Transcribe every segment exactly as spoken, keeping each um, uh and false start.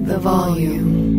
the volume.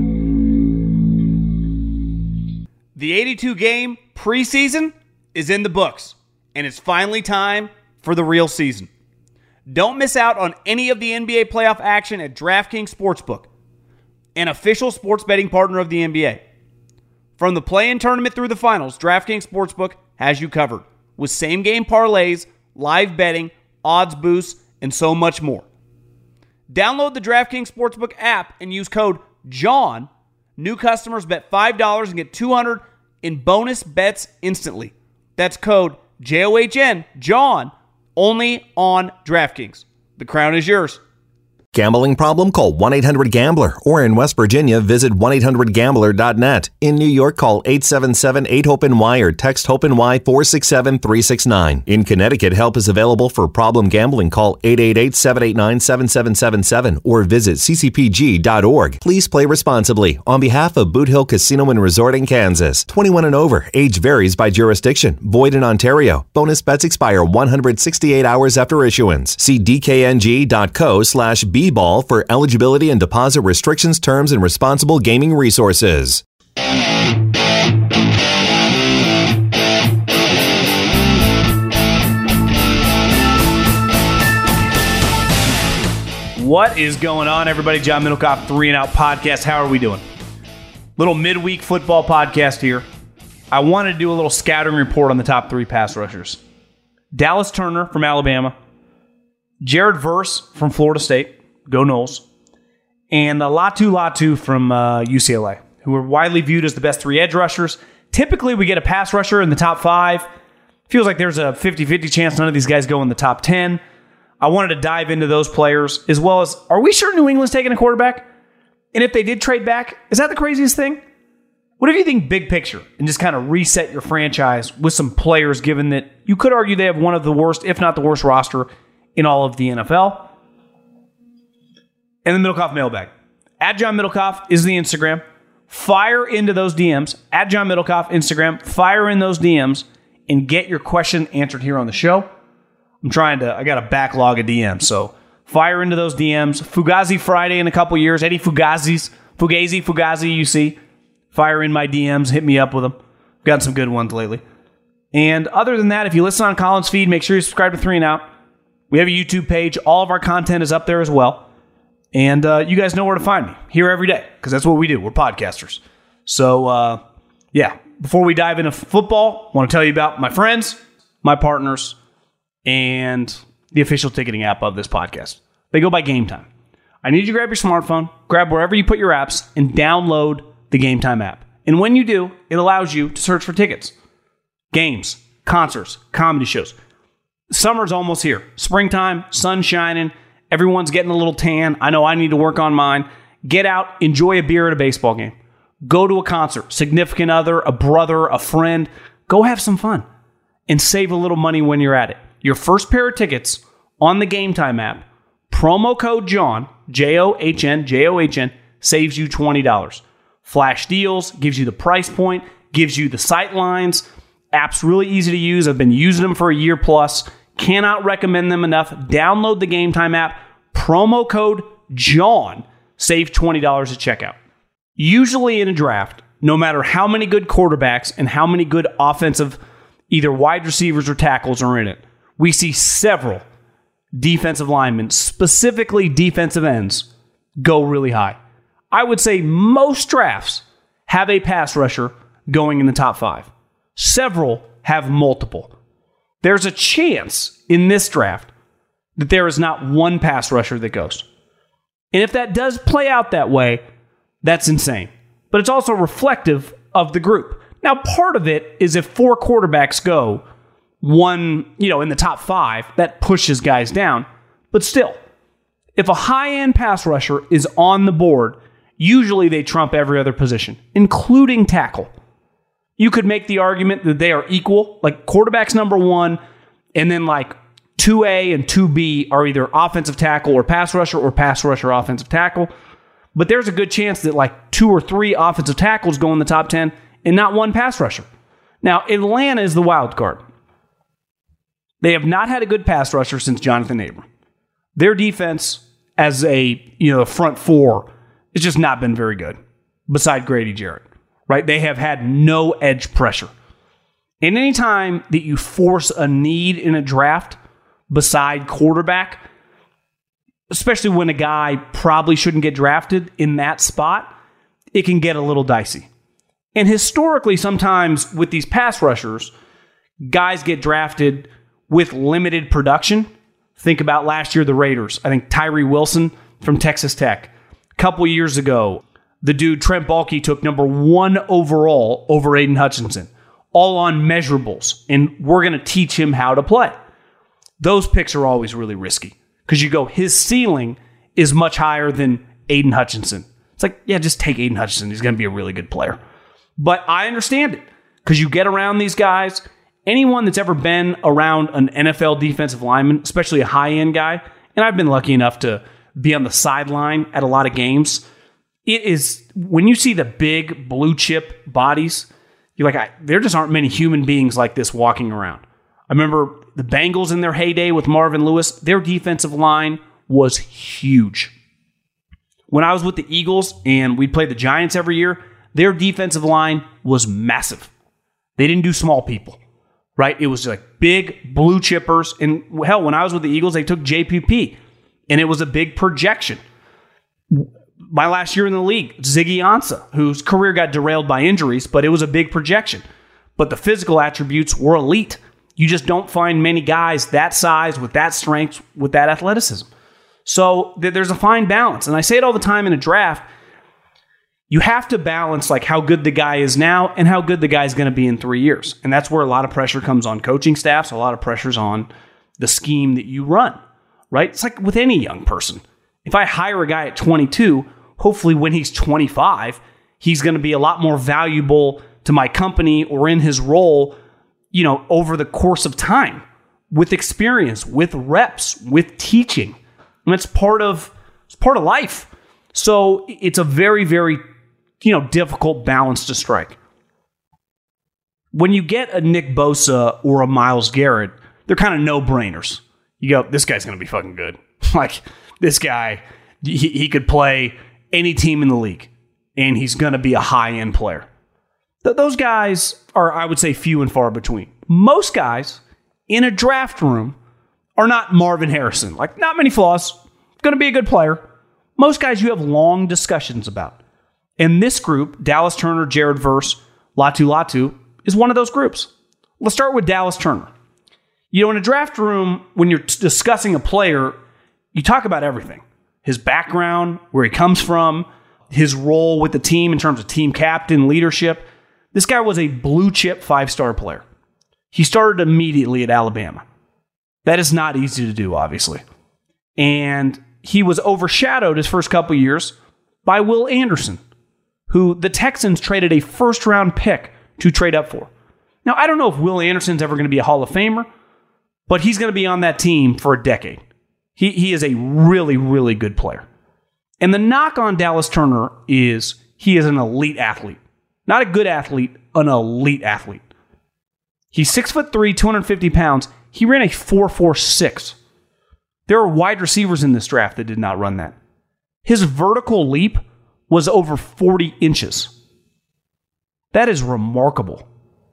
The eighty-two game preseason is in the books, and it's finally time for the real season. Don't miss out on any of the N B A playoff action at DraftKings Sportsbook, an official sports betting partner of the N B A. From the play-in tournament through the finals, DraftKings Sportsbook has you covered with same-game parlays, live betting, odds boosts, and so much more. Download the DraftKings Sportsbook app and use code JOHN. New customers bet five dollars and get two hundred dollars in bonus bets instantly. That's code J O H N, John, only on DraftKings. The crown is yours. Gambling problem? Call one eight hundred gambler. Or in West Virginia, visit one eight hundred gambler dot net. In New York, call eight seven seven eight hope N Y or text HOPE-NY four six seven three six nine. In Connecticut, help is available for problem gambling. Call eight eight eight seven eight nine seven seven seven seven or visit c c p g dot org. Please play responsibly. On behalf of Boot Hill Casino and Resort in Kansas, twenty-one and over. Age varies by jurisdiction. Void in Ontario. Bonus bets expire one hundred sixty-eight hours after issuance. See d k n g dot co slash b ball for eligibility and deposit restrictions, terms, and responsible gaming resources. What is going on, everybody? John Middlecoff, Three and Out Podcast. How are we doing? Little midweek football podcast here. I wanted to do a little scouting report on the top three pass rushers. Dallas Turner from Alabama, Jared Verse from Florida State, go Noles, and Latu Latu from uh, U C L A, who are widely viewed as the best three edge rushers. Typically, we get a pass rusher in the top five. Feels like there's a fifty-fifty chance none of these guys go in the top ten. I wanted to dive into those players, as well as, are we sure New England's taking a quarterback? And if they did trade back, is that the craziest thing? What if you think big picture and just kind of reset your franchise with some players, given that you could argue they have one of the worst, if not the worst roster in all of the N F L? And the Middlecoff mailbag. At John Middlecoff is the Instagram. Fire into those D Ms. At John Middlecoff, Instagram. Fire in those D Ms and get your question answered here on the show. I'm trying to, I got a backlog of D Ms, so fire into those D Ms. Fugazi Friday in a couple years. Eddie Fugazi's, Fugazi, Fugazi, you see. Fire in my D Ms. Hit me up with them. Got some good ones lately. And other than that, if you listen on Colin's feed, make sure you subscribe to Three and Out. We have a YouTube page. All of our content is up there as well. And uh, you guys know where to find me. Here every day, because that's what we do. We're podcasters. So, uh, yeah. Before we dive into football, I want to tell you about my friends, my partners, and the official ticketing app of this podcast. They go by Game Time. I need you to grab your smartphone, grab wherever you put your apps, and download the Game Time app. And when you do, it allows you to search for tickets, games, concerts, comedy shows. Summer's almost here. Springtime, sun shining. Everyone's getting a little tan. I know I need to work on mine. Get out, enjoy a beer at a baseball game. Go to a concert, significant other, a brother, a friend. Go have some fun and save a little money when you're at it. Your first pair of tickets on the Game Time app, promo code John, J O H N, J O H N, saves you twenty dollars. Flash deals, gives you the price point, gives you the sight lines. App's really easy to use. I've been using them for a year plus. Cannot recommend them enough. Download the Game Time app. Promo code John. Save twenty dollars at checkout. Usually in a draft, no matter how many good quarterbacks and how many good offensive, either wide receivers or tackles are in it, we see several defensive linemen, specifically defensive ends, go really high. I would say most drafts have a pass rusher going in the top five. Several have multiple. There's a chance in this draft that there is not one pass rusher that goes. And if that does play out that way, that's insane. But it's also reflective of the group. Now, part of it is if four quarterbacks go, one, you know, in the top five, that pushes guys down. But still, if a high-end pass rusher is on the board, usually they trump every other position, including tackle. You could make the argument that they are equal, like quarterback's number one, and then like two A and two B are either offensive tackle or pass rusher or pass rusher offensive tackle. But there's a good chance that like two or three offensive tackles go in the top ten and not one pass rusher. Now, Atlanta is the wild card. They have not had a good pass rusher since Jonathan Abram. Their defense as a, you know, front four It's just not been very good, beside Grady Jarrett, right? They have had no edge pressure. And anytime that you force a need in a draft beside quarterback, especially when a guy probably shouldn't get drafted in that spot, it can get a little dicey. And historically, sometimes with these pass rushers, guys get drafted with limited production. Think about last year, the Raiders. I think Tyree Wilson from Texas Tech. A couple years ago, the dude Trent Baalke took number one overall over Aiden Hutchinson, all on measurables, and we're going to teach him how to play. Those picks are always really risky because you go, his ceiling is much higher than Aiden Hutchinson. It's like, yeah, just take Aiden Hutchinson. He's going to be a really good player. But I understand it because you get around these guys. Anyone that's ever been around an N F L defensive lineman, especially a high-end guy, and I've been lucky enough to be on the sideline at a lot of games, it is, when you see the big blue chip bodies, you're like, I, there just aren't many human beings like this walking around. I remember the Bengals in their heyday with Marvin Lewis, their defensive line was huge. When I was with the Eagles and we'd play the Giants every year, their defensive line was massive. They didn't do small people, right? It was like big blue chippers. And hell, when I was with the Eagles, they took J P P, and it was a big projection. My last year in the league, Ziggy Ansah, whose career got derailed by injuries, but it was a big projection. But the physical attributes were elite. You just don't find many guys that size, with that strength, with that athleticism. So th- there's a fine balance. And I say it all the time in a draft. You have to balance like how good the guy is now and how good the guy is going to be in three years. And that's where a lot of pressure comes on coaching staffs. A lot of pressure's on the scheme that you run, right? It's like with any young person. If I hire a guy at twenty-two, hopefully when he's twenty-five, he's going to be a lot more valuable to my company or in his role, you know, over the course of time, with experience, with reps, with teaching. And it's part of it's part of life. So it's a very, very, you know, difficult balance to strike. When you get a Nick Bosa or a Myles Garrett, they're kind of no-brainers. You go, this guy's going to be fucking good. Like, this guy, he, he could play any team in the league, and he's going to be a high-end player. Th- those guys are, I would say, few and far between. Most guys in a draft room are not Marvin Harrison. Like, not many flaws. Going to be a good player. Most guys you have long discussions about. And this group, Dallas Turner, Jared Verse, Latu Latu, is one of those groups. Let's start with Dallas Turner. You know, in a draft room, when you're t- discussing a player, you talk about everything. His background, where he comes from, his role with the team in terms of team captain, leadership. This guy was a blue chip five-star player. He started immediately at Alabama. That is not easy to do, obviously. And he was overshadowed his first couple years by Will Anderson, who the Texans traded a first-round pick to trade up for. Now, I don't know if Will Anderson's ever going to be a Hall of Famer, but he's going to be on that team for a decade. He, he is a really, really good player. And the knock on Dallas Turner is he is an elite athlete. Not a good athlete, an elite athlete. He's six foot three, two hundred fifty pounds. He ran a four four six. There are wide receivers in this draft that did not run that. His vertical leap was over forty inches. That is remarkable.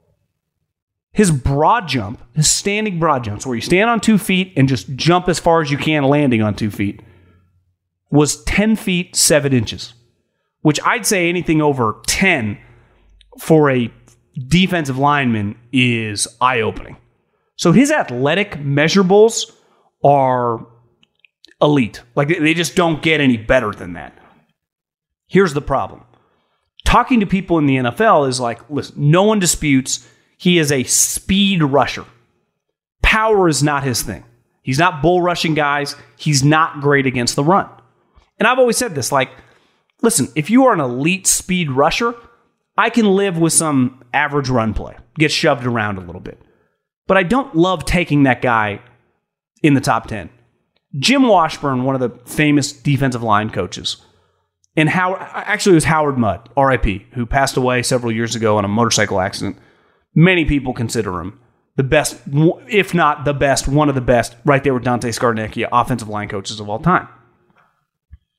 His broad jump, his standing broad jumps, where you stand on two feet and just jump as far as you can landing on two feet, was ten feet, seven inches, which I'd say anything over ten for a defensive lineman is eye-opening. So his athletic measurables are elite. Like, they just don't get any better than that. Here's the problem. Talking to people in the N F L is like, listen, no one disputes he is a speed rusher. Power is not his thing. He's not bull rushing guys. He's not great against the run. And I've always said this, like, listen, if you are an elite speed rusher, I can live with some average run play, get shoved around a little bit. But I don't love taking that guy in the top ten. Jim Washburn, one of the famous defensive line coaches, and how actually it was Howard Mudd, R I P, who passed away several years ago in a motorcycle accident. Many people consider him the best, if not the best, one of the best, right there with Dante Scarnecchia, offensive line coaches of all time.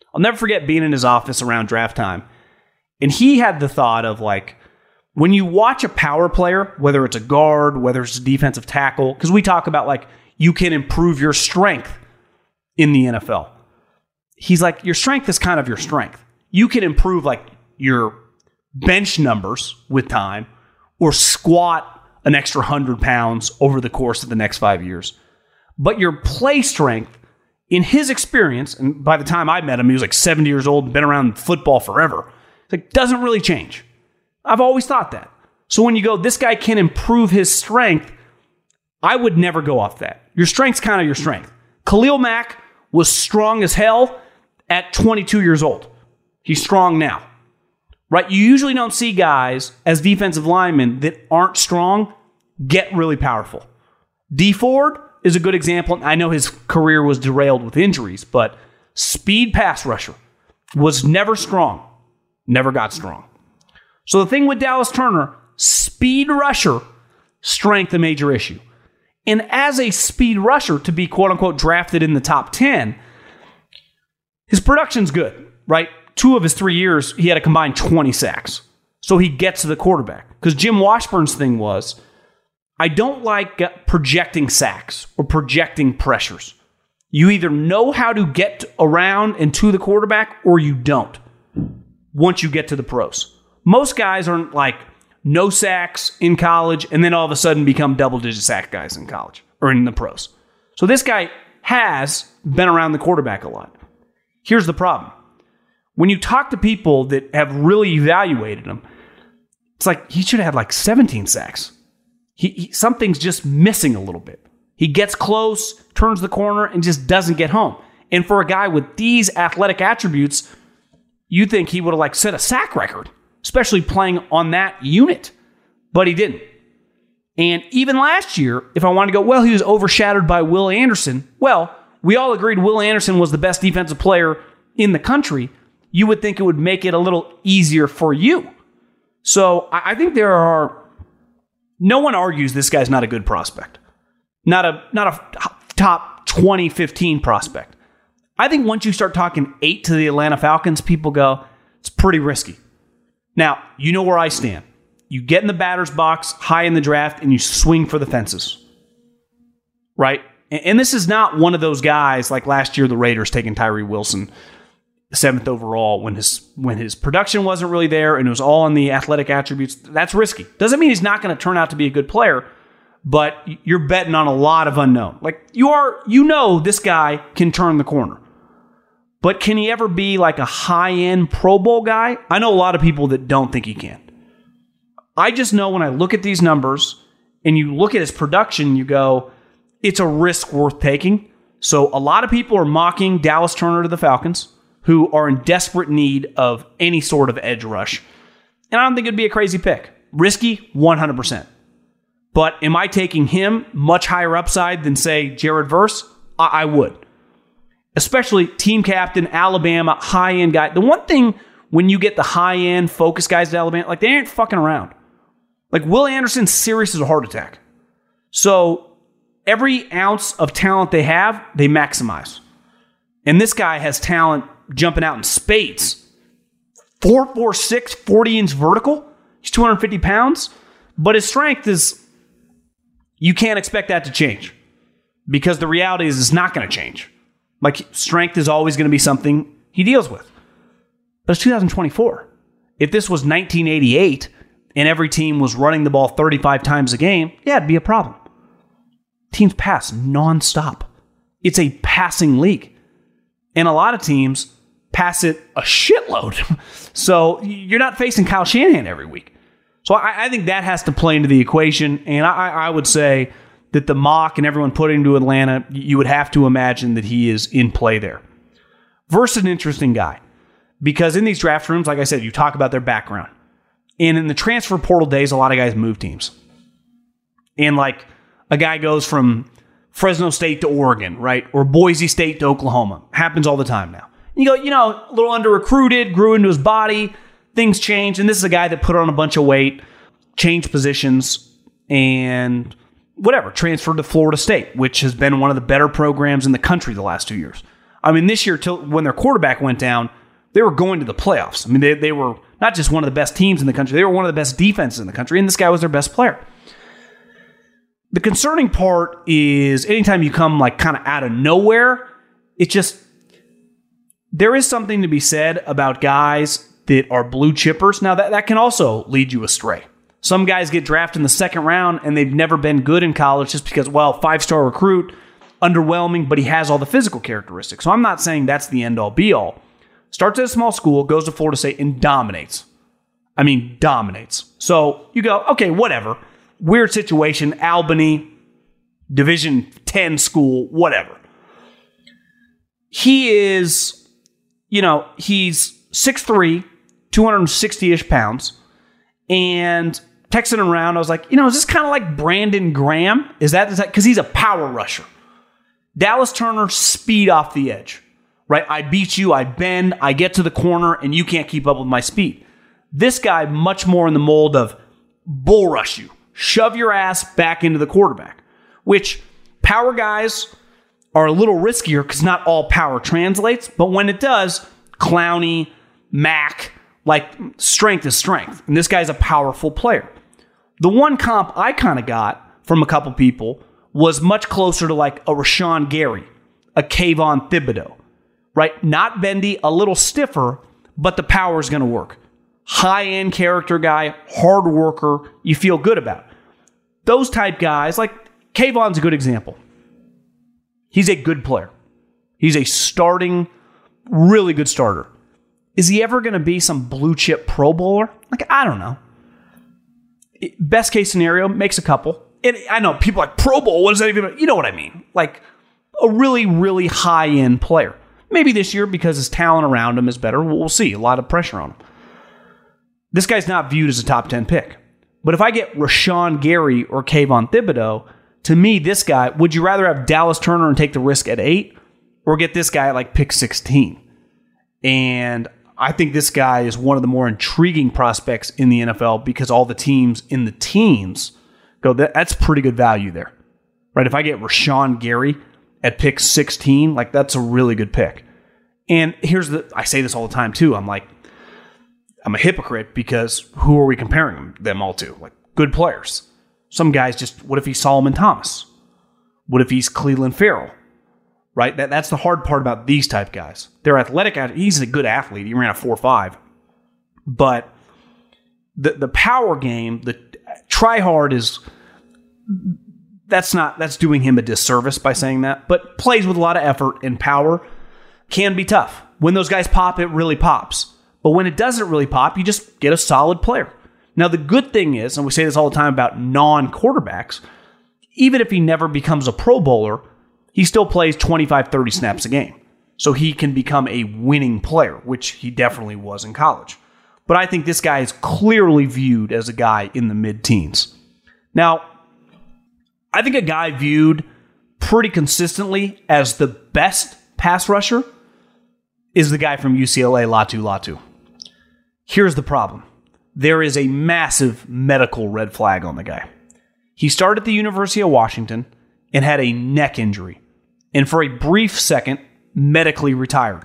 I'll never forget being in his office around draft time. And he had the thought of like, when you watch a power player, whether it's a guard, whether it's a defensive tackle, because we talk about like, you can improve your strength in the N F L. He's like, your strength is kind of your strength. You can improve like your bench numbers with time or squat an extra one hundred pounds over the course of the next five years. But your play strength, in his experience, and by the time I met him, he was like seventy years old and been around football forever, it like, doesn't really change. I've always thought that. So when you go, this guy can improve his strength, I would never go off that. Your strength's kind of your strength. Khalil Mack was strong as hell at twenty-two years old. He's strong now. Right? You usually don't see guys as defensive linemen that aren't strong get really powerful. Dee Ford is a good example. I know his career was derailed with injuries, but speed pass rusher was never strong. Never got strong. So the thing with Dallas Turner, speed rusher, strength a major issue. And as a speed rusher to be quote unquote drafted in the top ten, his production's good, right? Two of his three years, he had a combined twenty sacks. So he gets to the quarterback. Because Jim Washburn's thing was, I don't like projecting sacks or projecting pressures. You either know how to get around and to the quarterback or you don't once you get to the pros. Most guys aren't like no sacks in college and then all of a sudden become double-digit sack guys in college or in the pros. So this guy has been around the quarterback a lot. Here's the problem. When you talk to people that have really evaluated him, it's like he should have had like seventeen sacks. He, he, something's just missing a little bit. He gets close, turns the corner, and just doesn't get home. And for a guy with these athletic attributes, you think he would have like set a sack record, especially playing on that unit. But he didn't. And even last year, if I wanted to go, well, he was overshadowed by Will Anderson. Well, we all agreed Will Anderson was the best defensive player in the country. You would think it would make it a little easier for you. So I think there are... No one argues this guy's not a good prospect. Not a not a top twenty, fifteen prospect. I think once you start talking eight to the Atlanta Falcons, people go, it's pretty risky. Now, you know where I stand. You get in the batter's box high in the draft and you swing for the fences. Right? And this is not one of those guys like last year the Raiders taking Tyree Wilson seventh overall when his when his production wasn't really there and it was all on the athletic attributes. That's risky. Doesn't mean he's not going to turn out to be a good player, but you're betting on a lot of unknown. Like you are, you know, this guy can turn the corner, but can he ever be like a high-end Pro Bowl guy? I know a lot of people that don't think he can. I just know when I look at these numbers and you look at his production, you go, it's a risk worth taking. So a lot of people are mocking Dallas Turner to the Falcons, who are in desperate need of any sort of edge rush. And I don't think it'd be a crazy pick. Risky, one hundred percent. But am I taking him much higher upside than, say, Jared Verse? I, I would. Especially team captain, Alabama, high-end guy. The one thing when you get the high-end focus guys to Alabama, like they ain't fucking around. Like Will Anderson's serious as a heart attack. So every ounce of talent they have, they maximize. And this guy has talent jumping out in spades. four four six, forty-inch vertical. He's two hundred fifty pounds. But his strength is, you can't expect that to change. Because the reality is it's not going to change. Like, strength is always going to be something he deals with. But it's two thousand twenty-four. If this was nineteen eighty-eight and every team was running the ball thirty-five times a game, yeah, it'd be a problem. Teams pass nonstop. It's a passing league. And a lot of teams pass it a shitload. So you're not facing Kyle Shanahan every week. So I, I think that has to play into the equation. And I, I would say that the mock and everyone putting to Atlanta, you would have to imagine that he is in play there. Versus an interesting guy. Because in these draft rooms, like I said, you talk about their background. And in the transfer portal days, a lot of guys move teams. And like a guy goes from Fresno State to Oregon, right? Or Boise State to Oklahoma. Happens all the time now. You go, you know, a little under-recruited, grew into his body, things change. And this is a guy that put on a bunch of weight, changed positions, and whatever, transferred to Florida State, which has been one of the better programs in the country the last two years. I mean, this year, till when their quarterback went down, they were going to the playoffs. I mean, they, they were not just one of the best teams in the country, they were one of the best defenses in the country, and this guy was their best player. The concerning part is anytime you come like kind of out of nowhere, it just, there is something to be said about guys that are blue chippers. Now, that, that can also lead you astray. Some guys get drafted in the second round and they've never been good in college just because, well, five-star recruit, underwhelming, but he has all the physical characteristics. So I'm not saying that's the end-all, be-all. Starts at a small school, goes to Florida State, and dominates. I mean, dominates. So you go, okay, whatever. Weird situation, Albany, Division ten school, whatever. He is, you know, he's six three, two hundred sixty-ish pounds, and texting around, I was like, you know, is this kind of like Brandon Graham? Is that, is that, because he's a power rusher. Dallas Turner, speed off the edge, right? I beat you, I bend, I get to the corner, and you can't keep up with my speed. This guy, much more in the mold of bull rush you, shove your ass back into the quarterback, which power guys are a little riskier because not all power translates, but when it does, Clowney, Mack, like strength is strength. And this guy's a powerful player. The one comp I kind of got from a couple people was much closer to like a Rashawn Gary, a Kayvon Thibodeau, right? Not bendy, a little stiffer, but the power is going to work. High-end character guy, hard worker, you feel good about. Those type guys, like Kayvon's a good example. He's a good player. He's a starting, really good starter. Is he ever going to be some blue chip Pro Bowler? Like, I don't know. Best case scenario, makes a couple. And I know people are like, Pro Bowl, what does that even mean? You know what I mean. Like a really, really high-end player. Maybe this year because his talent around him is better. We'll see. A lot of pressure on him. This guy's not viewed as a top ten pick. But if I get Rashawn Gary or Kayvon Thibodeau, to me, this guy, would you rather have Dallas Turner and take the risk at eight or get this guy at like pick sixteen? And I think this guy is one of the more intriguing prospects in the N F L because all the teams in the teens go, that's pretty good value there. Right? If I get Rashawn Gary at pick sixteen, like that's a really good pick. And here's the, I say this all the time too. I'm like, I'm a hypocrite because who are we comparing them all to? Like good players. Some guys just, what if he's Solomon Thomas? What if he's Cleveland Farrell? Right? That, that's the hard part about these type guys. They're athletic. He's a good athlete. He ran a four five. But the the power game, the try hard is, that's not, that's doing him a disservice by saying that. But plays with a lot of effort and power can be tough. When those guys pop, it really pops. But when it doesn't really pop, you just get a solid player. Now, the good thing is, and we say this all the time about non-quarterbacks, even if he never becomes a Pro Bowler, he still plays twenty-five, thirty snaps a game. So he can become a winning player, which he definitely was in college. But I think this guy is clearly viewed as a guy in the mid-teens. Now, I think a guy viewed pretty consistently as the best pass rusher is the guy from U C L A, Latu Latu. Here's the problem. There is a massive medical red flag on the guy. He started at the University of Washington and had a neck injury, and for a brief second, medically retired.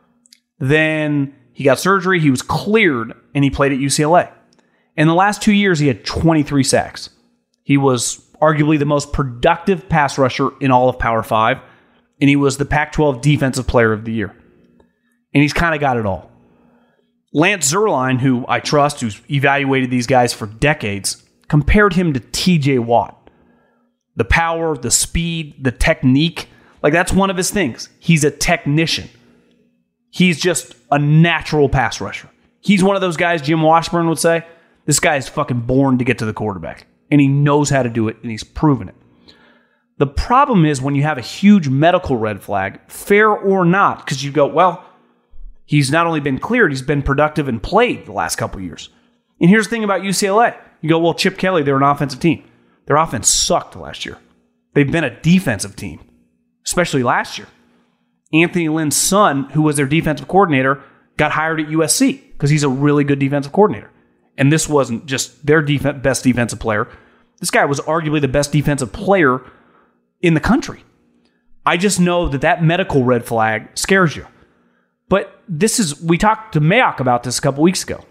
Then he got surgery, he was cleared, and he played at U C L A. In the last two years, he had twenty-three sacks. He was arguably the most productive pass rusher in all of Power five, and he was the Pac twelve Defensive Player of the Year. And he's kind of got it all. Lance Zierlein, who I trust, who's evaluated these guys for decades, compared him to T J Watt. The power, the speed, the technique, like that's one of his things. He's a technician. He's just a natural pass rusher. He's one of those guys, Jim Washburn would say, this guy is fucking born to get to the quarterback. And he knows how to do it, and he's proven it. The problem is when you have a huge medical red flag, fair or not, because you go, well, he's not only been cleared, he's been productive and played the last couple of years. And here's the thing about U C L A. You go, well, Chip Kelly, they're an offensive team. Their offense sucked last year. They've been a defensive team, especially last year. Anthony Lynn's son, who was their defensive coordinator, got hired at U S C because he's a really good defensive coordinator. And this wasn't just their def- best defensive player. This guy was arguably the best defensive player in the country. I just know that that medical red flag scares you. But this is, we talked to Mayock about this a couple weeks ago.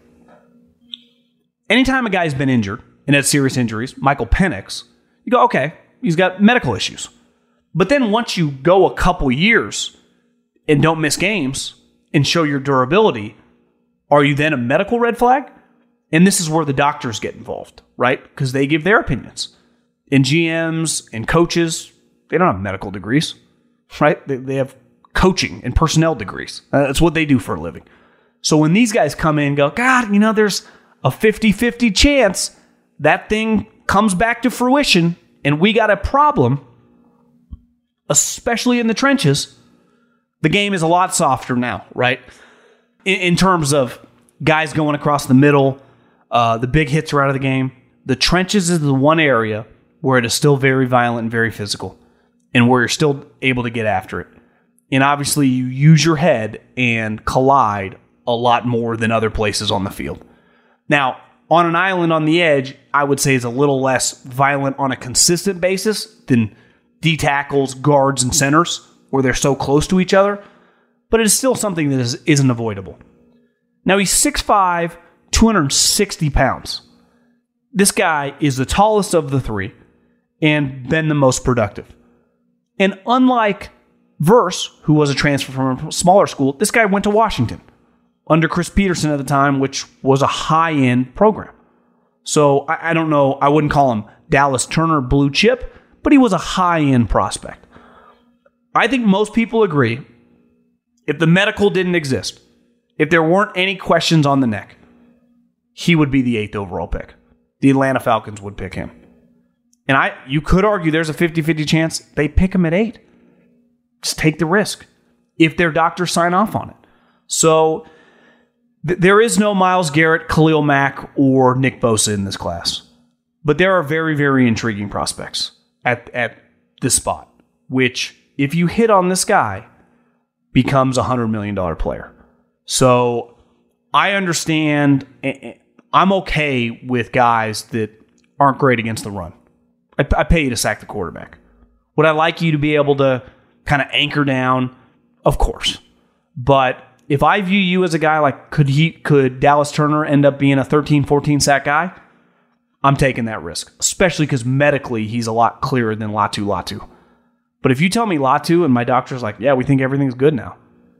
Anytime a guy's been injured and had serious injuries, Michael Penix, you go, okay, he's got medical issues. But then once you go a couple years and don't miss games and show your durability, are you then a medical red flag? And this is where the doctors get involved, right? Because they give their opinions. And G Ms and coaches, they don't have medical degrees, right? They, they have coaching and personnel degrees. Uh, that's what they do for a living. So when these guys come in and go, God, you know, there's a fifty-fifty chance that thing comes back to fruition and we got a problem, especially in the trenches, the game is a lot softer now, right? In, in terms of guys going across the middle, uh, the big hits are out of the game. The trenches is the one area where it is still very violent and very physical and where you're still able to get after it. And obviously you use your head and collide a lot more than other places on the field. Now, on an island on the edge, I would say is a little less violent on a consistent basis than D tackles, guards, and centers, where they're so close to each other. But it is still something that is, isn't avoidable. Now, he's six five, two hundred sixty pounds. This guy is the tallest of the three and been the most productive. And unlike Verse, who was a transfer from a smaller school, this guy went to Washington under Chris Peterson at the time, which was a high-end program. So I, I don't know, I wouldn't call him Dallas Turner blue chip, but he was a high-end prospect. I think most people agree, if the medical didn't exist, if there weren't any questions on the neck, he would be the eighth overall pick. The Atlanta Falcons would pick him. And I, you could argue there's a fifty-fifty chance they pick him at eight. Just take the risk if their doctors sign off on it. So th- there is no Myles Garrett, Khalil Mack, or Nick Bosa in this class. But there are very, very intriguing prospects at, at this spot, which, if you hit on this guy, becomes a one hundred million dollars player. So I understand. I'm okay with guys that aren't great against the run. I, I pay you to sack the quarterback. Would I like you to be able to kind of anchor down? Of course. But if I view you as a guy like, could he, could Dallas Turner end up being a thirteen, fourteen sack guy? I'm taking that risk, especially because medically he's a lot clearer than Latu Latu. But if you tell me Latu and my doctor's like, yeah, we think everything's good now,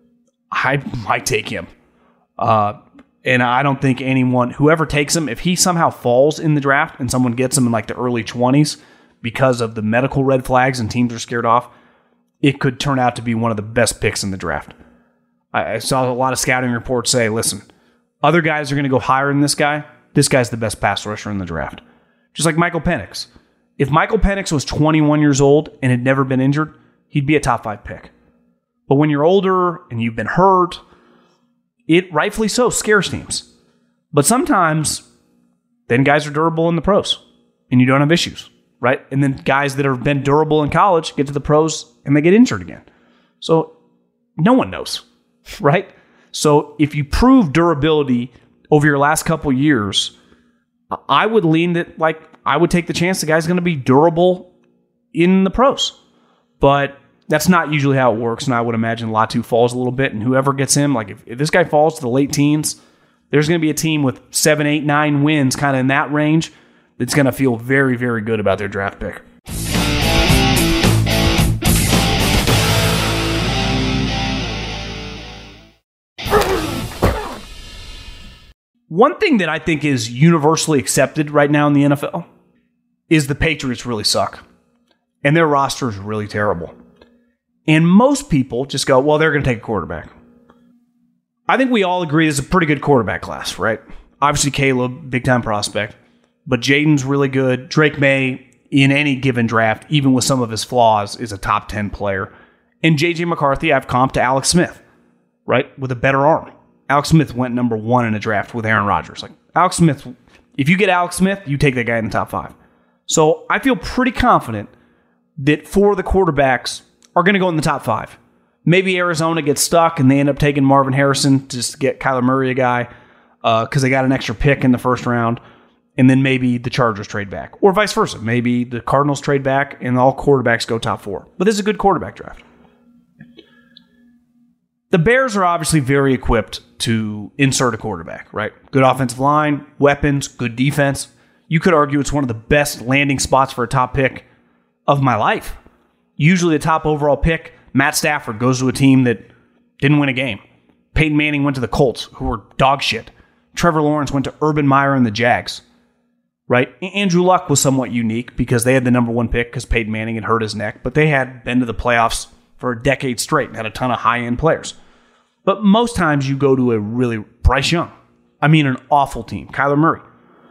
I might take him. Uh, and I don't think anyone, whoever takes him, if he somehow falls in the draft and someone gets him in like the early twenties because of the medical red flags and teams are scared off, it could turn out to be one of the best picks in the draft. I, I saw a lot of scouting reports say, listen, other guys are going to go higher than this guy. This guy's the best pass rusher in the draft. Just like Michael Penix. If Michael Penix was twenty-one years old and had never been injured, he'd be a top five pick. But when you're older and you've been hurt, it rightfully so scares teams. But sometimes, then guys are durable in the pros and you don't have issues, right? And then guys that have been durable in college get to the pros and they get injured again. So no one knows, right? So if you prove durability over your last couple years, I would lean that, like, I would take the chance the guy's going to be durable in the pros. But that's not usually how it works, and I would imagine Latu falls a little bit, and whoever gets him, like, if, if this guy falls to the late teens, there's going to be a team with seven, eight, nine wins kind of in that range that's going to feel very, very good about their draft pick. One thing that I think is universally accepted right now in the N F L is the Patriots really suck. And their roster is really terrible. And most people just go, well, they're going to take a quarterback. I think we all agree this is a pretty good quarterback class, right? Obviously, Caleb, big-time prospect. But Jaden's really good. Drake May, in any given draft, even with some of his flaws, is a top ten player. And J J McCarthy, I've comped to Alex Smith, right? With a better arm. Alex Smith went number one in a draft with Aaron Rodgers. Like, Alex Smith, if you get Alex Smith, you take that guy in the top five. So I feel pretty confident that four of the quarterbacks are going to go in the top five. Maybe Arizona gets stuck and they end up taking Marvin Harrison to just get Kyler Murray a guy because uh, they got an extra pick in the first round. and then maybe the Chargers trade back. Or vice versa. Maybe the Cardinals trade back and all quarterbacks go top four. But this is a good quarterback draft. The Bears are obviously very equipped to insert a quarterback, right? Good offensive line, weapons, good defense. You could argue it's one of the best landing spots for a top pick of my life. Usually the top overall pick, Matt Stafford, goes to a team that didn't win a game. Peyton Manning went to the Colts, who were dog shit. Trevor Lawrence went to Urban Meyer and the Jags, right? Andrew Luck was somewhat unique because they had the number one pick because Peyton Manning had hurt his neck, but they had been to the playoffs for a decade straight and had a ton of high-end players. But most times you go to a really Bryce Young. I mean, an awful team. Kyler Murray.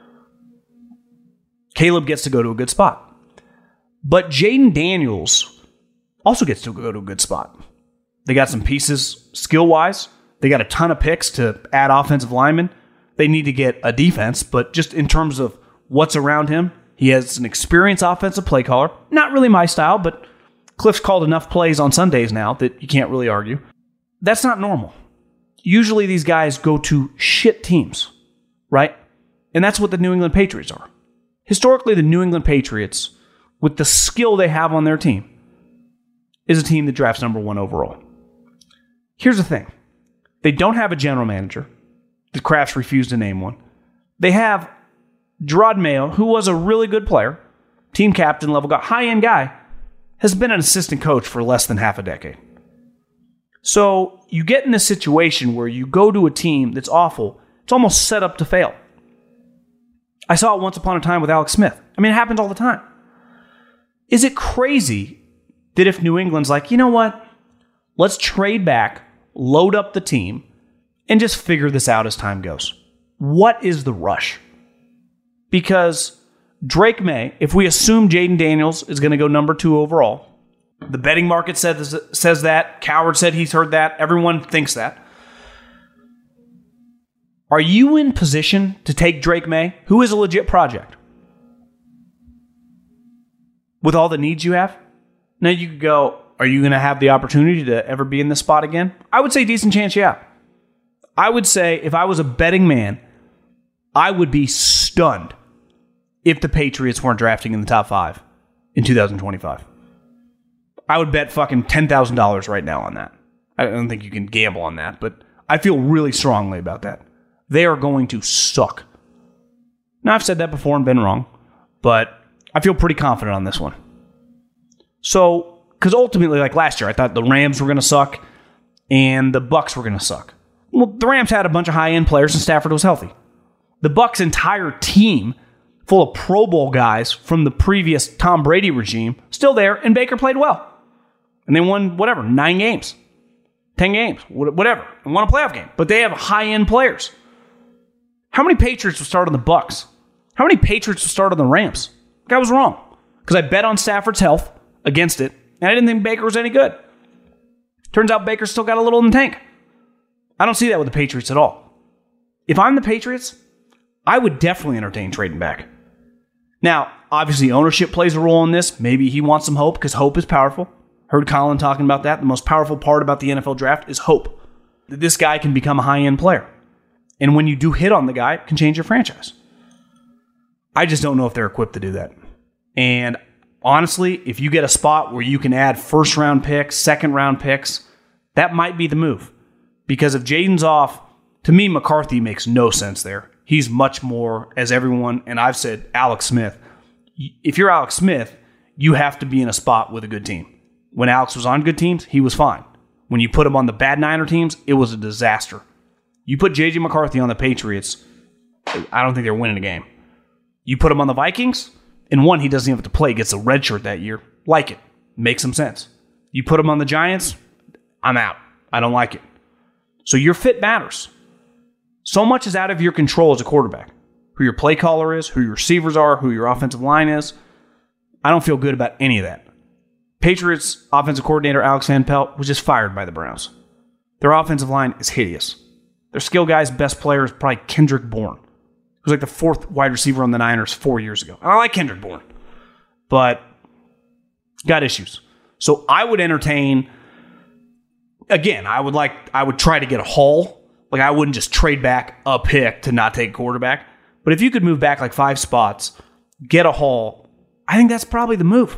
Caleb gets to go to a good spot. But Jaden Daniels also gets to go to a good spot. They got some pieces skill-wise. They got a ton of picks to add offensive linemen. They need to get a defense, but just in terms of what's around him, he has an experienced offensive play caller. Not really my style, but Cliff's called enough plays on Sundays now that you can't really argue. That's not normal. Usually these guys go to shit teams, right? And that's what the New England Patriots are. Historically, the New England Patriots, with the skill they have on their team, is a team that drafts number one overall. Here's the thing. They don't have a general manager. The Crafts refused to name one. They have Gerard Mayo, who was a really good player, team captain level guy, high-end guy, has been an assistant coach for less than half a decade. So you get in a situation where you go to a team that's awful. It's almost set up to fail. I saw it once upon a time with Alex Smith. I mean, it happens all the time. Is it crazy that if New England's like, you know what? Let's trade back, load up the team, and just figure this out as time goes. What is the rush? Because Drake May, if we assume Jaden Daniels is going to go number two overall, the betting market says, says that. Coward said he's heard that. Everyone thinks that. Are you in position to take Drake May, who is a legit project, with all the needs you have? Now you could go, are you going to have the opportunity to ever be in this spot again? I would say decent chance, yeah. I would say if I was a betting man, I would be stunned if the Patriots weren't drafting in the top five in two thousand twenty-five. I would bet fucking ten thousand dollars right now on that. I don't think you can gamble on that, but I feel really strongly about that. They are going to suck. Now, I've said that before and been wrong, but I feel pretty confident on this one. So, because ultimately, like last year, I thought the Rams were going to suck and the Bucs were going to suck. Well, the Rams had a bunch of high-end players and Stafford was healthy. The Bucs' entire team, full of Pro Bowl guys from the previous Tom Brady regime, still there, and Baker played well. And they won, whatever, nine games, ten games, whatever, and won a playoff game. But they have high-end players. How many Patriots would start on the Bucs? How many Patriots would start on the Rams? I was wrong. Because I bet on Stafford's health against it, and I didn't think Baker was any good. Turns out Baker's still got a little in the tank. I don't see that with the Patriots at all. If I'm the Patriots, I would definitely entertain trading back. Now, obviously ownership plays a role in this. Maybe he wants some hope because hope is powerful. Heard Colin talking about that. The most powerful part about the N F L draft is hope. That this guy can become a high-end player. And when you do hit on the guy, it can change your franchise. I just don't know if they're equipped to do that. And honestly, if you get a spot where you can add first-round picks, second-round picks, that might be the move. Because if Jaden's off, to me, McCarthy makes no sense there. He's much more, as everyone, and I've said, Alex Smith. If you're Alex Smith, you have to be in a spot with a good team. When Alex was on good teams, he was fine. When you put him on the bad Niner teams, it was a disaster. You put J J McCarthy on the Patriots, I don't think they're winning a game. You put him on the Vikings, and one, he doesn't even have to play, gets a red shirt that year. Like it. Makes some sense. You put him on the Giants, I'm out. I don't like it. So your fit matters. So much is out of your control as a quarterback. Who your play caller is, who your receivers are, who your offensive line is. I don't feel good about any of that. Patriots offensive coordinator Alex Van Pelt was just fired by the Browns. Their offensive line is hideous. Their skill guy's best player is probably Kendrick Bourne. He was like the fourth wide receiver on the Niners four years ago. And I like Kendrick Bourne, but got issues. So I would entertain, again, I would like, I would try to get a haul. Like I wouldn't just trade back a pick to not take a quarterback, But if you could move back like five spots, get a hall, I think that's probably the move.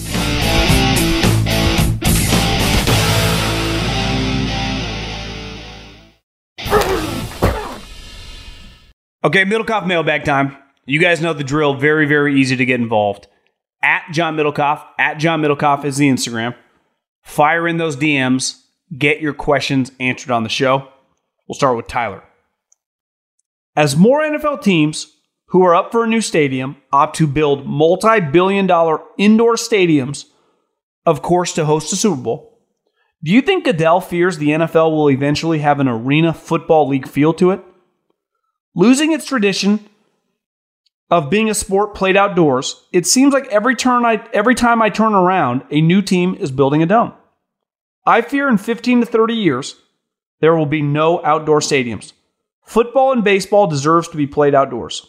Okay, Middlecoff mailbag time. You guys know the drill. Very, very easy to get involved. At John Middlecoff. At John Middlecoff is the Instagram. Fire in those D Ms. Get your questions answered on the show. We'll start with Tyler. As more N F L teams who are up for a new stadium opt to build multi-billion dollar indoor stadiums, of course, to host a Super Bowl, do you think Goodell fears the N F L will eventually have an arena football league feel to it? Losing its tradition of being a sport played outdoors, it seems like every turn I every time I turn around, a new team is building a dome. I fear in fifteen to thirty years, there will be no outdoor stadiums. Football and baseball deserves to be played outdoors.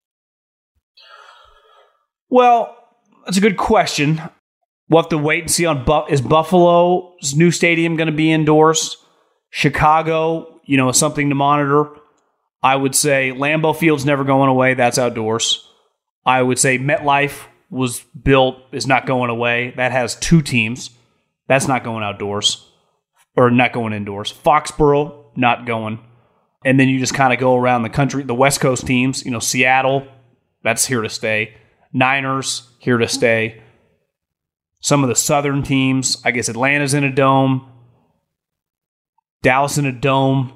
Well, that's a good question. We'll have to wait and see on Bu- is Buffalo's new stadium going to be indoors? Chicago, you know, is something to monitor. I would say Lambeau Field's never going away. That's outdoors. I would say MetLife was built, is not going away. That has two teams. That's not going outdoors. Or not going indoors. Foxborough, not going. And then you just kind of go around the country. The West Coast teams, you know, Seattle, that's here to stay. Niners, here to stay. Some of the Southern teams, I guess Atlanta's in a dome. Dallas in a dome.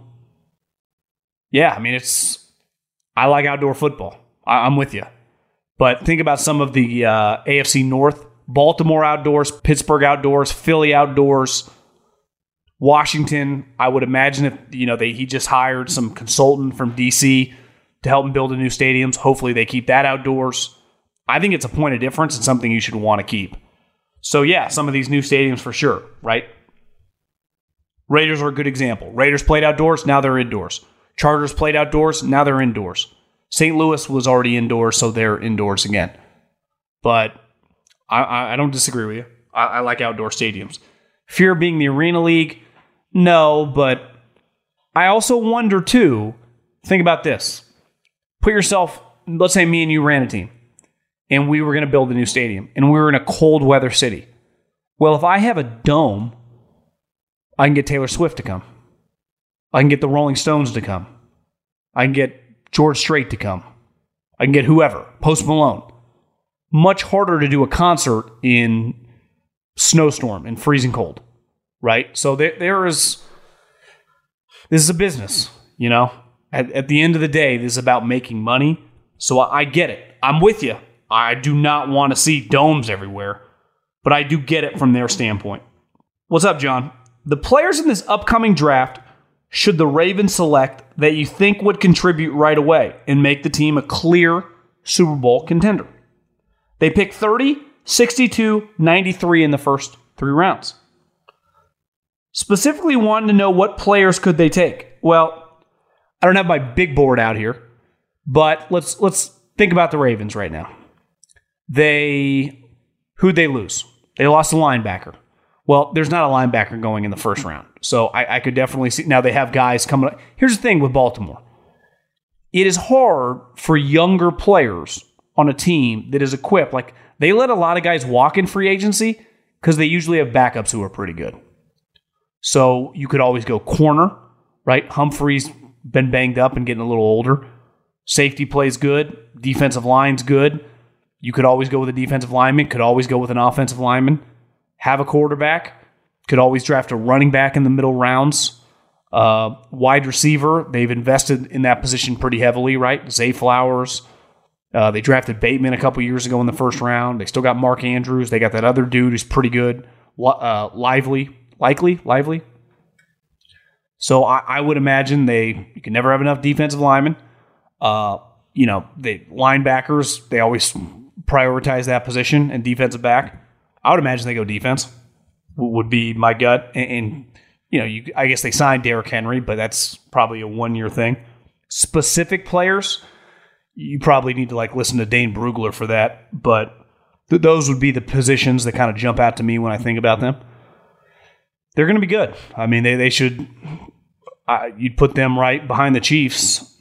Yeah, I mean, it's, I like outdoor football. I, I'm with you. But think about some of the uh, A F C North. Baltimore outdoors, Pittsburgh outdoors, Philly outdoors, Washington. I would imagine if, you know, they he just hired some consultant from D C to help him build a new stadiums. Hopefully they keep that outdoors. I think it's a point of difference and something you should want to keep. So yeah, some of these new stadiums for sure, right? Raiders are a good example. Raiders played outdoors, now they're indoors. Chargers played outdoors, now they're indoors. Saint Louis was already indoors, so they're indoors again. But I, I don't disagree with you. I, I like outdoor stadiums. Fear being the Arena League? No, but I also wonder too, think about this. Put yourself, let's say me and you ran a team, and we were going to build a new stadium, and we were in a cold weather city. Well, if I have a dome, I can get Taylor Swift to come. I can get the Rolling Stones to come. I can get George Strait to come. I can get whoever, Post Malone. Much harder to do a concert in snowstorm and freezing cold, right? So there, there is, this is a business, you know? At, at the end of the day, this is about making money. So I, I get it. I'm with you. I do not want to see domes everywhere, but I do get it from their standpoint. What's up, John? The players in this upcoming draft should the Ravens select that you think would contribute right away and make the team a clear Super Bowl contender? They picked thirty, sixty-two, ninety-three in the first three rounds. Specifically wanting to know what players could they take. Well, I don't have my big board out here, but let's let's think about the Ravens right now. They, who'd they lose? They lost a linebacker. Well, there's not a linebacker going in the first round. So I, I could definitely see. Now they have guys coming up. Here's the thing with Baltimore. It is hard for younger players on a team that is equipped. Like, they let a lot of guys walk in free agency because they usually have backups who are pretty good. So you could always go corner, right? Humphrey's been banged up and getting a little older. Safety plays good. Defensive line's good. You could always go with a defensive lineman. Could always go with an offensive lineman. Have a quarterback. Could always draft a running back in the middle rounds. Uh, wide receiver, they've invested in that position pretty heavily, right? Zay Flowers. Uh, they drafted Bateman a couple years ago in the first round. They still got Mark Andrews. They got that other dude who's pretty good. Uh, Lively. Likely? Lively? So I, I would imagine they you can never have enough defensive linemen. Uh, you know, they linebackers, they always prioritize that position, and defensive back. I would imagine they go defense, would be my gut. And, and you know, you, I guess they signed Derrick Henry, but that's probably a one-year thing. Specific players, you probably need to like listen to Dane Brugler for that. But th- those would be the positions that kind of jump out to me when I think about them. They're going to be good. I mean, they, they should, uh, you'd put them right behind the Chiefs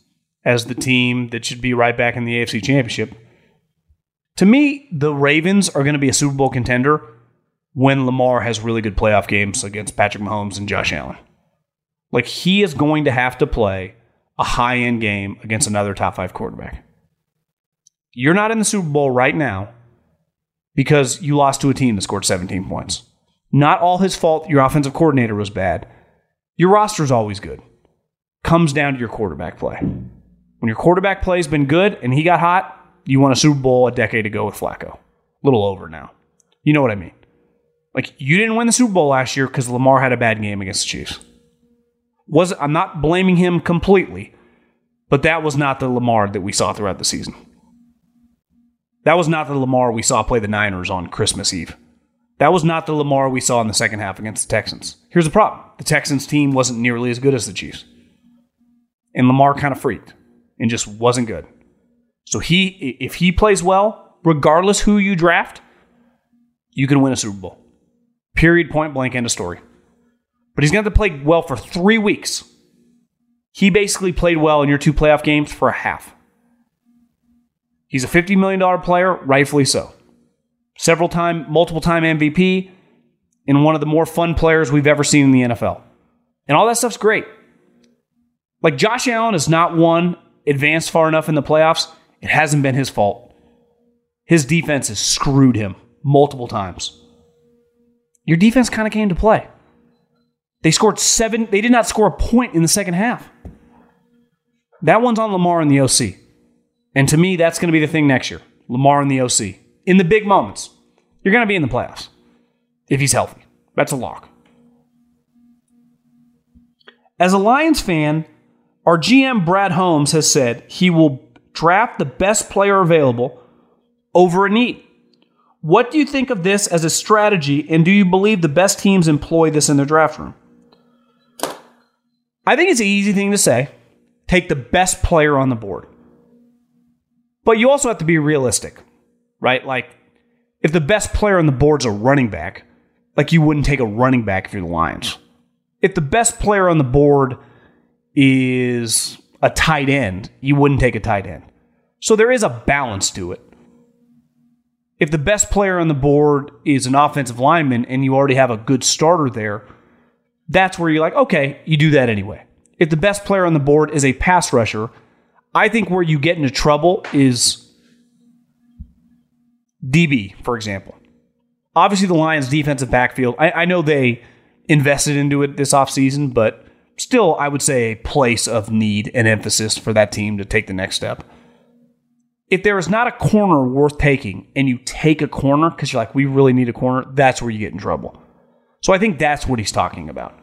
as the team that should be right back in the A F C Championship. To me, the Ravens are going to be a Super Bowl contender when Lamar has really good playoff games against Patrick Mahomes and Josh Allen. Like, he is going to have to play a high-end game against another top five quarterback. You're not in the Super Bowl right now because you lost to a team that scored seventeen points. Not all his fault. Your offensive coordinator was bad. Your roster is always good. Comes down to your quarterback play. When your quarterback play has been good and he got hot, you won a Super Bowl a decade ago with Flacco. A little over now. You know what I mean? Like, you didn't win the Super Bowl last year because Lamar had a bad game against the Chiefs. Was I'm not blaming him completely, but that was not the Lamar that we saw throughout the season. That was not the Lamar we saw play the Niners on Christmas Eve. That was not the Lamar we saw in the second half against the Texans. Here's the problem. The Texans team wasn't nearly as good as the Chiefs. And Lamar kind of freaked and just wasn't good. So he, if he plays well, regardless who you draft, you can win a Super Bowl. Period, point blank, end of story. But he's going to have to play well for three weeks. He basically played well in your two playoff games for a half. He's a fifty million dollars player, rightfully so. Several time, multiple time M V P, and one of the more fun players we've ever seen in the N F L. And all that stuff's great. Like, Josh Allen has not won, advanced far enough in the playoffs. It hasn't been his fault. His defense has screwed him multiple times. Your defense kind of came to play. They scored seven. They did not score a point in the second half. That one's on Lamar and the O C. And to me, that's going to be the thing next year. Lamar and the O C. In the big moments, you're going to be in the playoffs. If he's healthy. That's a lock. As a Lions fan, our G M Brad Holmes has said he will draft the best player available over a need. What do you think of this as a strategy, and do you believe the best teams employ this in their draft room? I think it's an easy thing to say. Take the best player on the board. But you also have to be realistic, right? Like, if the best player on the board's a running back, like, you wouldn't take a running back if you're the Lions. If the best player on the board is a tight end, you wouldn't take a tight end. So there is a balance to it. If the best player on the board is an offensive lineman and you already have a good starter there, that's where you're like, okay, you do that anyway. If the best player on the board is a pass rusher, I think where you get into trouble is D B, for example. Obviously, the Lions' defensive backfield, I, I know they invested into it this offseason, but still, I would say a place of need and emphasis for that team to take the next step. If there is not a corner worth taking and you take a corner because you're like, we really need a corner, that's where you get in trouble. So I think that's what he's talking about.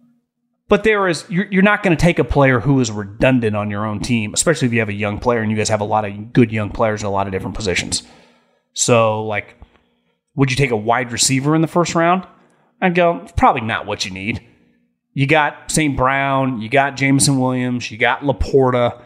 But there is, you're, you're not going to take a player who is redundant on your own team, especially if you have a young player and you guys have a lot of good young players in a lot of different positions. So, like, would you take a wide receiver in the first round? I'd go, probably not what you need. You got Saint Brown, you got Jameson Williams, you got Laporta.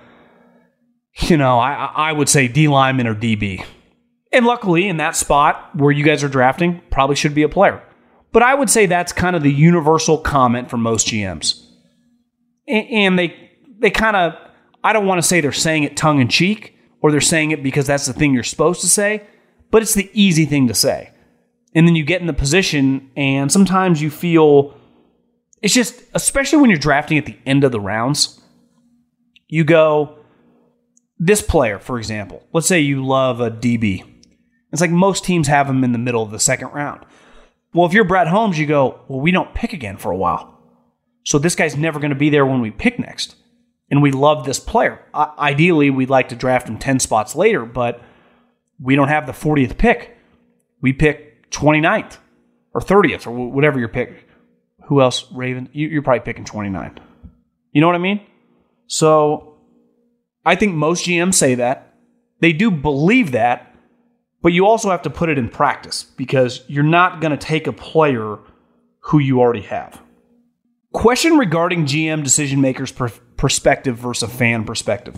You know, I, I would say D lineman or D B. And luckily, in that spot where you guys are drafting, probably should be a player. But I would say that's kind of the universal comment from most G Ms. And, and they they kind of, I don't want to say they're saying it tongue-in-cheek, or they're saying it because that's the thing you're supposed to say, but it's the easy thing to say. And then you get in the position, and sometimes you feel, it's just, especially when you're drafting at the end of the rounds, you go, this player, for example, let's say you love a D B. It's like most teams have him in the middle of the second round. Well, if you're Brad Holmes, you go, well, we don't pick again for a while. So this guy's never going to be there when we pick next. And we love this player. I- ideally, we'd like to draft him ten spots later, but we don't have the fortieth pick. We pick twenty-ninth or thirtieth or whatever your pick. Who else, Raven? You- you're probably picking twenty-nine. You know what I mean? So I think most G Ms say that. They do believe that. But you also have to put it in practice because you're not going to take a player who you already have. Question regarding G M decision makers' per- perspective versus a fan perspective.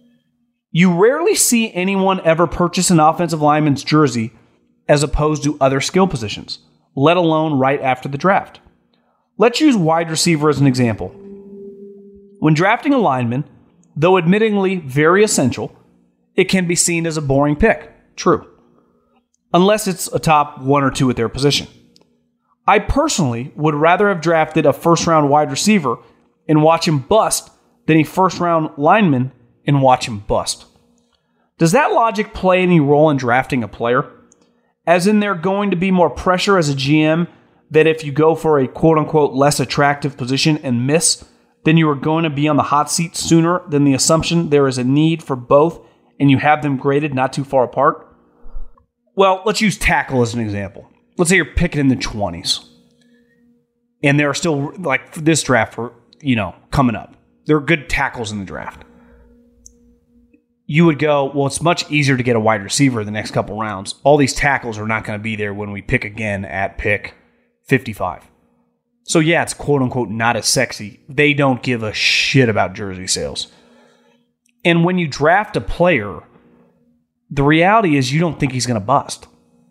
You rarely see anyone ever purchase an offensive lineman's jersey as opposed to other skill positions, let alone right after the draft. Let's use wide receiver as an example. When drafting a lineman, though admittingly very essential, it can be seen as a boring pick. True. Unless it's a top one or two at their position. I personally would rather have drafted a first-round wide receiver and watch him bust than a first-round lineman and watch him bust. Does that logic play any role in drafting a player? As in there going to be more pressure as a G M that if you go for a quote-unquote less attractive position and miss, then you are going to be on the hot seat sooner than the assumption there is a need for both and you have them graded not too far apart? Well, let's use tackle as an example. Let's say you're picking in the twenties. And there are still, like, this draft, for, you know, coming up. There are good tackles in the draft. You would go, well, it's much easier to get a wide receiver the next couple rounds. All these tackles are not going to be there when we pick again at pick fifty-five. So, yeah, it's quote-unquote not as sexy. They don't give a shit about jersey sales. And when you draft a player, the reality is you don't think he's going to bust.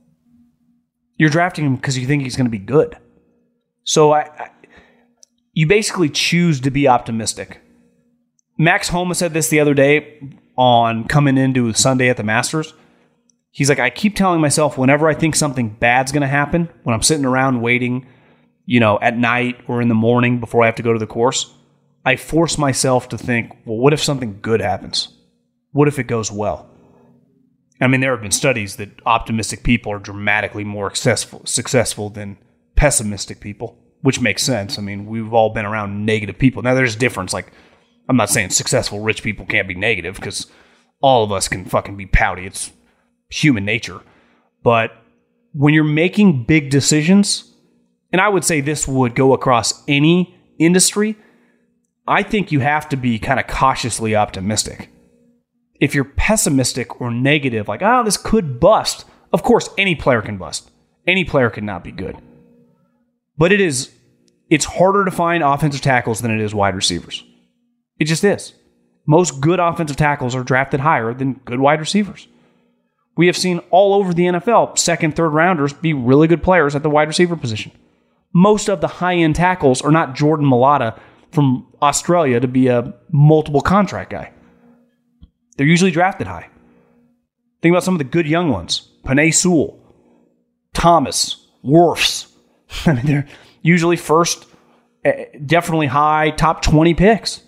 You're drafting him because you think he's going to be good. So I, I, you basically choose to be optimistic. Max Homa said this the other day on coming into Sunday at the Masters. He's like, I keep telling myself whenever I think something bad's going to happen, when I'm sitting around waiting, you know, at night or in the morning before I have to go to the course, I force myself to think, well, what if something good happens? What if it goes well? I mean, there have been studies that optimistic people are dramatically more successful, successful than pessimistic people, which makes sense. I mean, we've all been around negative people. Now, there's a difference. Like, I'm not saying successful rich people can't be negative, because all of us can fucking be pouty. It's human nature. But when you're making big decisions, and I would say this would go across any industry, I think you have to be kind of cautiously optimistic. If you're pessimistic or negative, like, oh, this could bust, of course, any player can bust. Any player can not be good. But it is, it's harder to find offensive tackles than it is wide receivers. It just is. Most good offensive tackles are drafted higher than good wide receivers. We have seen all over the N F L second, third rounders be really good players at the wide receiver position. Most of the high-end tackles are not Jordan Mailata from Australia to be a multiple contract guy. They're usually drafted high. Think about some of the good young ones. Penei Sewell, Thomas, Wirfs. I mean, they're usually first, definitely high, top twenty picks.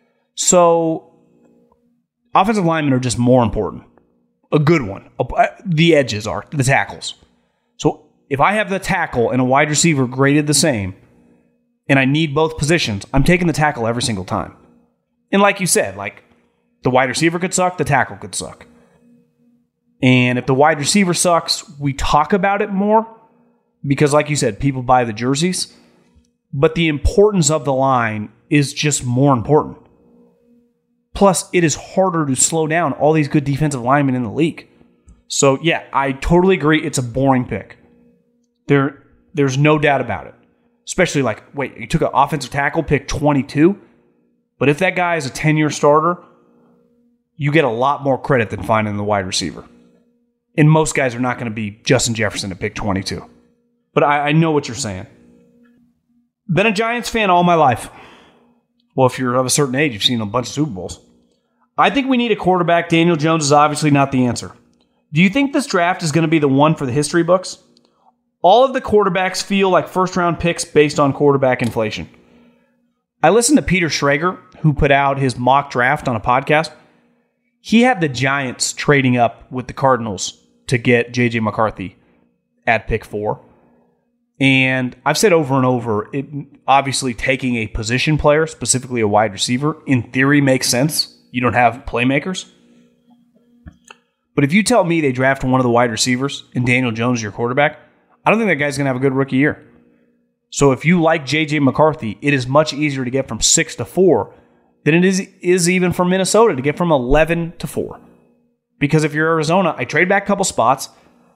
So, offensive linemen are just more important. A good one. The edges are, the tackles. So, if I have the tackle and a wide receiver graded the same, and I need both positions, I'm taking the tackle every single time. And like you said, like, the wide receiver could suck, the tackle could suck. And if the wide receiver sucks, we talk about it more because, like you said, people buy the jerseys. But the importance of the line is just more important. Plus, it is harder to slow down all these good defensive linemen in the league. So, yeah, I totally agree. It's a boring pick. There, there's no doubt about it. Especially like, wait, you took an offensive tackle, pick twenty-two? But if that guy is a ten-year starter, you get a lot more credit than finding the wide receiver. And most guys are not going to be Justin Jefferson at pick twenty-two. But I, I know what you're saying. Been a Giants fan all my life. Well, if you're of a certain age, you've seen a bunch of Super Bowls. I think we need a quarterback. Daniel Jones is obviously not the answer. Do you think this draft is going to be the one for the history books? All of the quarterbacks feel like first-round picks based on quarterback inflation. I listened to Peter Schrager, who put out his mock draft on a podcast. He had the Giants trading up with the Cardinals to get J J McCarthy at pick four. And I've said over and over, it obviously taking a position player, specifically a wide receiver, in theory makes sense. You don't have playmakers. But if you tell me they draft one of the wide receivers and Daniel Jones is your quarterback, I don't think that guy's going to have a good rookie year. So if you like J J McCarthy, it is much easier to get from six to four than it is, is even from Minnesota to get from eleven to four. Because if you're Arizona, I trade back a couple spots.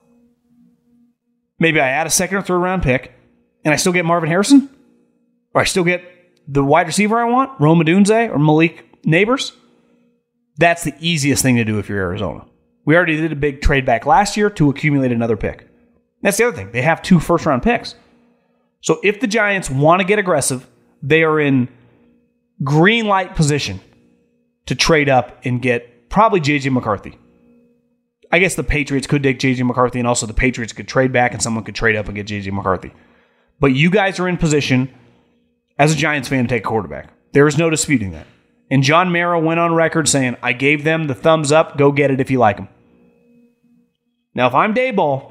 Maybe I add a second or third round pick, and I still get Marvin Harrison? Or I still get the wide receiver I want, Rome Odunze or Malik Neighbors? That's the easiest thing to do if you're Arizona. We already did a big trade back last year to accumulate another pick. That's the other thing. They have two first-round picks. So if the Giants want to get aggressive, they are in green light position to trade up and get probably J J McCarthy. I guess the Patriots could take J J McCarthy, and also the Patriots could trade back and someone could trade up and get J J McCarthy. But you guys are in position as a Giants fan to take a quarterback. There is no disputing that. And John Mara went on record saying, I gave them the thumbs up, go get it if you like them. Now, if I'm Daboll,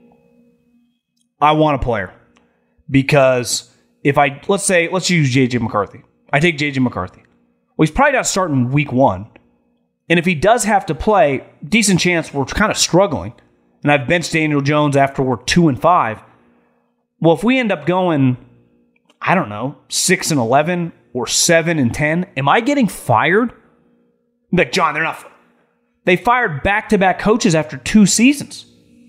I want a player. Because if I, let's say, let's use J J McCarthy. I take J J McCarthy. Well, he's probably not starting week one. And if he does have to play, decent chance we're kind of struggling. And I've benched Daniel Jones after we're two and five. Well, if we end up going, I don't know, six and eleven or seven and ten, am I getting fired? Like, John, they're not. They fired back-to-back coaches after two seasons.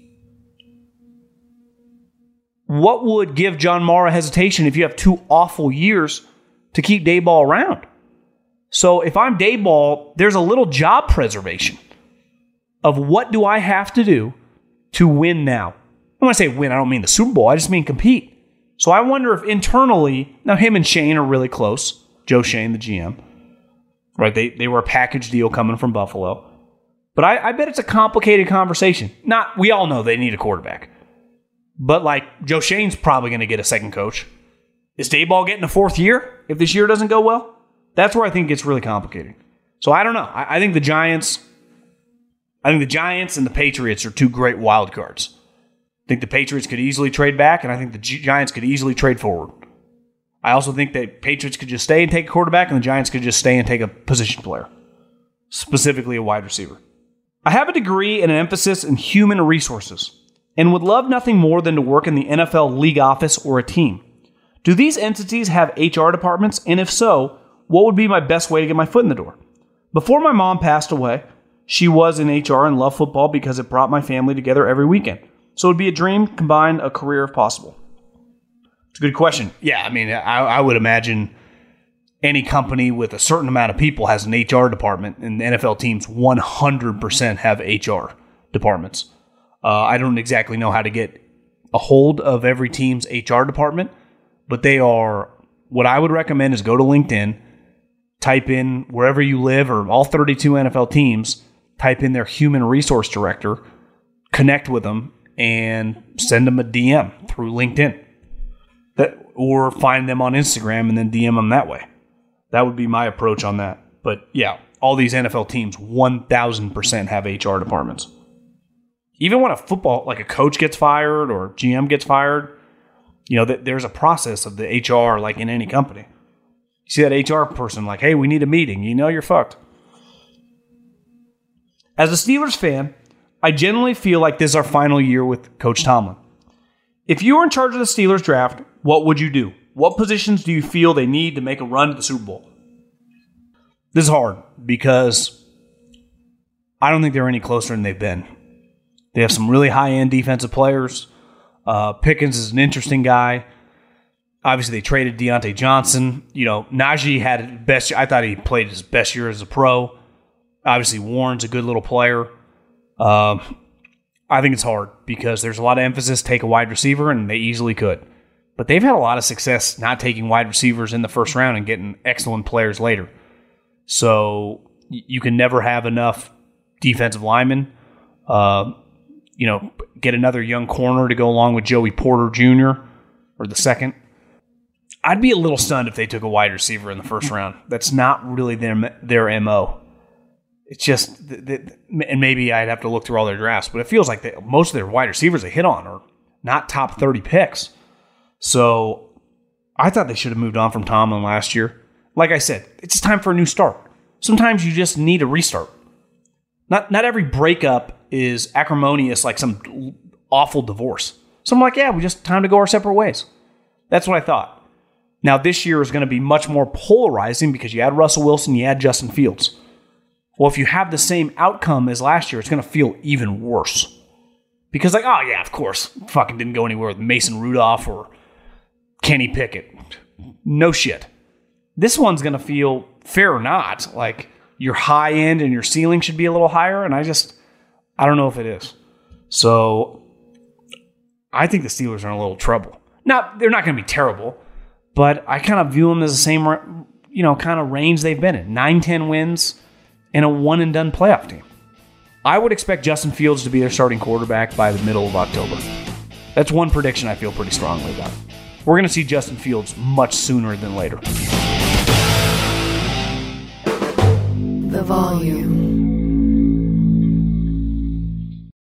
What would give John Mara hesitation if you have two awful years to keep Daboll around? So if I'm Daboll, there's a little job preservation of what do I have to do to win now. When I say win, I don't mean the Super Bowl. I just mean compete. So I wonder if internally, now him and Shane are really close. Joe Shane, the G M. Right? They, they were a package deal coming from Buffalo. But I, I bet it's a complicated conversation. Not, we all know they need a quarterback. But like, Joe Shane's probably going to get a second coach. Is Daboll getting a fourth year if this year doesn't go well? That's where I think it gets really complicated. So I don't know. I, I think the Giants, I think the Giants and the Patriots are two great wild cards. I think the Patriots could easily trade back, and I think the G- Giants could easily trade forward. I also think that Patriots could just stay and take a quarterback, and the Giants could just stay and take a position player, specifically a wide receiver. I have a degree and an emphasis in human resources and would love nothing more than to work in the N F L league office or a team. Do these entities have H R departments? And if so, what would be my best way to get my foot in the door? Before my mom passed away, she was in H R and loved football because it brought my family together every weekend. So it would be a dream, combine a career if possible. It's a good question. Yeah, I mean, I, I would imagine any company with a certain amount of people has an H R department, and the N F L teams one hundred percent have H R departments. Uh, I don't exactly know how to get a hold of every team's H R department, but they are, what I would recommend is go to LinkedIn, type in wherever you live or all thirty-two N F L teams, type in their human resource director, connect with them, and send them a D M through LinkedIn. That, or find them on Instagram and then D M them that way. That would be my approach on that. But yeah, all these N F L teams one thousand percent have H R departments. Even when a football, like a coach gets fired or G M gets fired, you know, there's a process of the H R like in any company. You see that H R person like, hey, we need a meeting. You know you're fucked. As a Steelers fan, I generally feel like this is our final year with Coach Tomlin. If you were in charge of the Steelers draft, what would you do? What positions do you feel they need to make a run to the Super Bowl? This is hard because I don't think they're any closer than they've been. They have some really high-end defensive players. Uh, Pickens is an interesting guy. Obviously, they traded Deontay Johnson. You know, Najee had best. I thought he played his best year as a pro. Obviously, Warren's a good little player. Um, I think it's hard because there's a lot of emphasis take a wide receiver, and they easily could. But they've had a lot of success not taking wide receivers in the first round and getting excellent players later. So you can never have enough defensive linemen. Uh, you know, get another young corner to go along with Joey Porter Junior or the second. I'd be a little stunned if they took a wide receiver in the first round. That's not really their their M O. It's just, and maybe I'd have to look through all their drafts, but it feels like they, most of their wide receivers they hit on are not top thirty picks. So I thought they should have moved on from Tomlin last year. Like I said, it's time for a new start. Sometimes you just need a restart. Not not every breakup is acrimonious like some awful divorce. So I'm like, yeah, we just time to go our separate ways. That's what I thought. Now this year is going to be much more polarizing because you had Russell Wilson, you had Justin Fields. Well, if you have the same outcome as last year, it's going to feel even worse. Because like, oh yeah, of course, fucking didn't go anywhere with Mason Rudolph or Kenny Pickett. No shit. This one's going to feel, fair or not, like your high end and your ceiling should be a little higher, and I just, I don't know if it is. So I think the Steelers are in a little trouble. Now, they're not going to be terrible, but I kind of view them as the same, you know, kind of range they've been in. nine ten wins, and a one-and-done playoff team. I would expect Justin Fields to be their starting quarterback by the middle of October. That's one prediction I feel pretty strongly about. We're going to see Justin Fields much sooner than later. The volume.